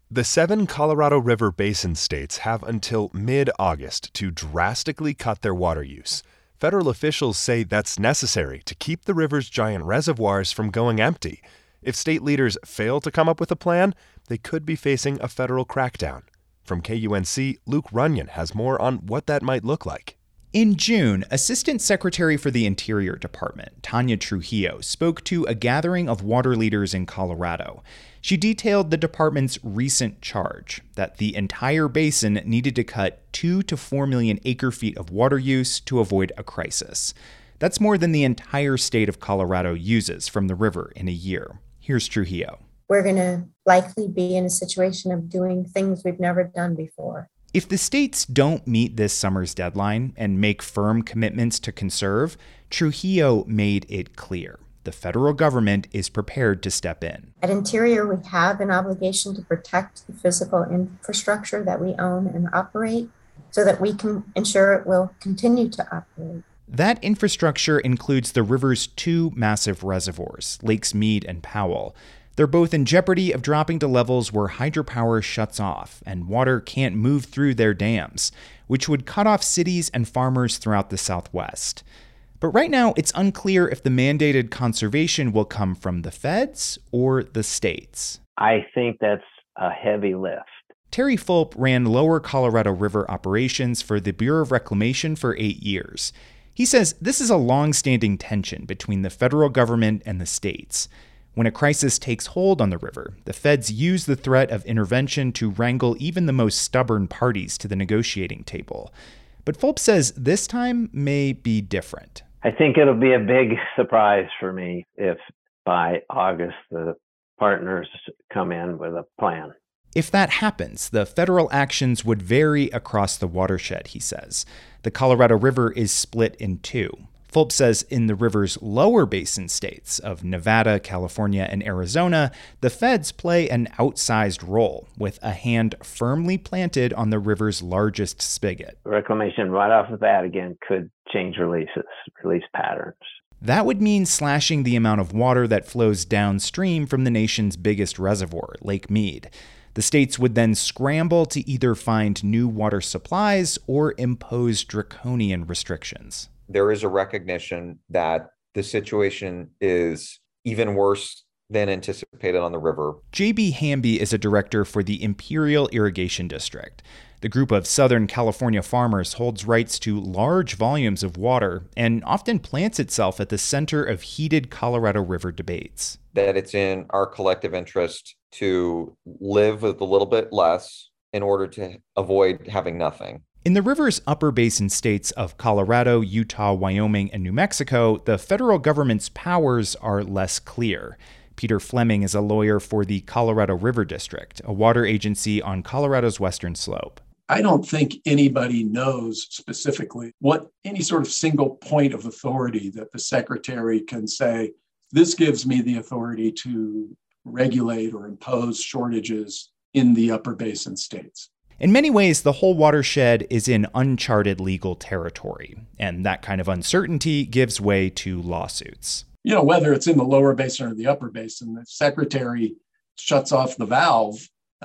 The 7 Colorado River Basin states have until mid-August to drastically cut their water use. Federal officials say that's necessary to keep the river's giant reservoirs from going empty. If state leaders fail to come up with a plan, they could be facing a federal crackdown. From KUNC, Luke Runyon has more on what that might look like. In June, Assistant Secretary for the Interior Department, Tanya Trujillo, spoke to a gathering of water leaders in Colorado. She detailed the department's recent charge that the entire basin needed to cut 2 to 4 million acre-feet of water use to avoid a crisis. That's more than the entire state of Colorado uses from the river in a year. Here's Trujillo. We're going to likely be in a situation of doing things we've never done before. If the states don't meet this summer's deadline and make firm commitments to conserve, Trujillo made it clear the federal government is prepared to step in. At Interior, we have an obligation to protect the physical infrastructure that we own and operate so that we can ensure it will continue to operate. That infrastructure includes the river's 2 massive reservoirs, Lakes Mead and Powell. They're both in jeopardy of dropping to levels where hydropower shuts off and water can't move through their dams, which would cut off cities and farmers throughout the Southwest. But right now, it's unclear if the mandated conservation will come from the feds or the states. I think that's a heavy lift. Terry Fulp ran Lower Colorado River operations for the Bureau of Reclamation for 8 years. He says this is a long-standing tension between the federal government and the states. When a crisis takes hold on the river, the feds use the threat of intervention to wrangle even the most stubborn parties to the negotiating table. But Fulp says this time may be different. I think it'll be a big surprise for me if by August the partners come in with a plan. If that happens, the federal actions would vary across the watershed, he says. The Colorado River is split in 2. Fulp says in the river's lower basin states of Nevada, California, and Arizona, the feds play an outsized role, with a hand firmly planted on the river's largest spigot. Reclamation right off the bat, again, could change release patterns. That would mean slashing the amount of water that flows downstream from the nation's biggest reservoir, Lake Mead. The states would then scramble to either find new water supplies or impose draconian restrictions. There is a recognition that the situation is even worse than anticipated on the river. J.B. Hamby is a director for the Imperial Irrigation District. The group of Southern California farmers holds rights to large volumes of water and often plants itself at the center of heated Colorado River debates. That it's in our collective interest to live with a little bit less in order to avoid having nothing. In the river's upper basin states of Colorado, Utah, Wyoming, and New Mexico, the federal government's powers are less clear. Peter Fleming is a lawyer for the Colorado River District, a water agency on Colorado's western slope. I don't think anybody knows specifically what any sort of single point of authority that the secretary can say, this gives me the authority to regulate or impose shortages in the upper basin states. In many ways, the whole watershed is in uncharted legal territory, and that kind of uncertainty gives way to lawsuits. You know, whether it's in the lower basin or the upper basin, the secretary shuts off the valve.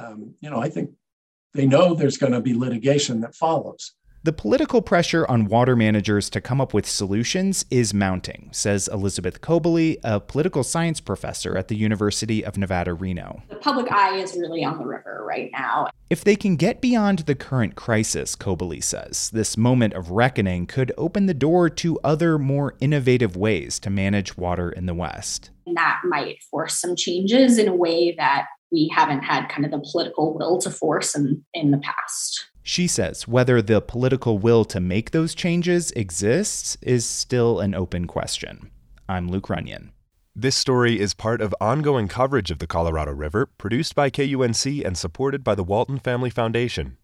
I think they know there's going to be litigation that follows. The political pressure on water managers to come up with solutions is mounting, says Elizabeth Cobley, a political science professor at the University of Nevada, Reno. The public eye is really on the river right now. If they can get beyond the current crisis, Cobley says, this moment of reckoning could open the door to other, more innovative ways to manage water in the West. And that might force some changes in a way that we haven't had kind of the political will to force in the past. She says whether the political will to make those changes exists is still an open question. I'm Luke Runyon. This story is part of ongoing coverage of the Colorado River, produced by KUNC and supported by the Walton Family Foundation.